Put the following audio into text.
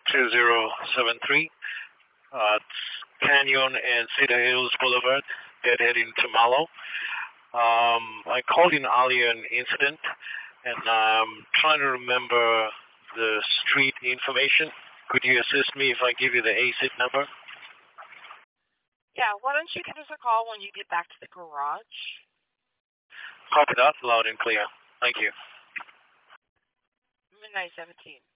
2073. It's Canyon and Cedar Hills Boulevard, heading to Malo. I called in earlier an incident, and I'm trying to remember the street information. Could you assist me if I give you the ASIC number? Yeah, why don't you give us a call when you get back to the garage? Copy that, loud and clear. Thank you. Midnight 17.